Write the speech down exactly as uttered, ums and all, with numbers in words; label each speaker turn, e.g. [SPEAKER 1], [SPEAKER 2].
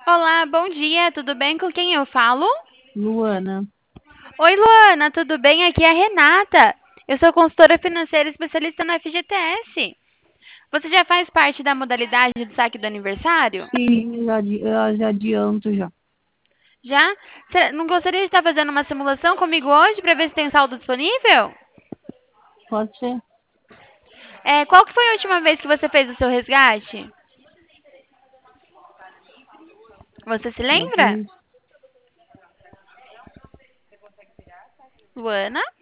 [SPEAKER 1] Olá, bom dia, tudo bem? Com quem eu falo?
[SPEAKER 2] Luana,
[SPEAKER 1] Oi, Luana, tudo bem? Aqui é a Renata. Eu sou consultora financeira especialista na F G T S. Você já faz parte da modalidade de saque do aniversário?
[SPEAKER 2] sim, já, adi- eu já adianto já.
[SPEAKER 1] Já? Você não gostaria de estar fazendo uma simulação comigo hoje para ver se tem saldo disponível?
[SPEAKER 2] Pode ser?
[SPEAKER 1] É, qual que foi a última vez que você fez o seu resgate? Você se
[SPEAKER 2] Eu
[SPEAKER 1] lembra?
[SPEAKER 2] fiz,
[SPEAKER 1] Luana?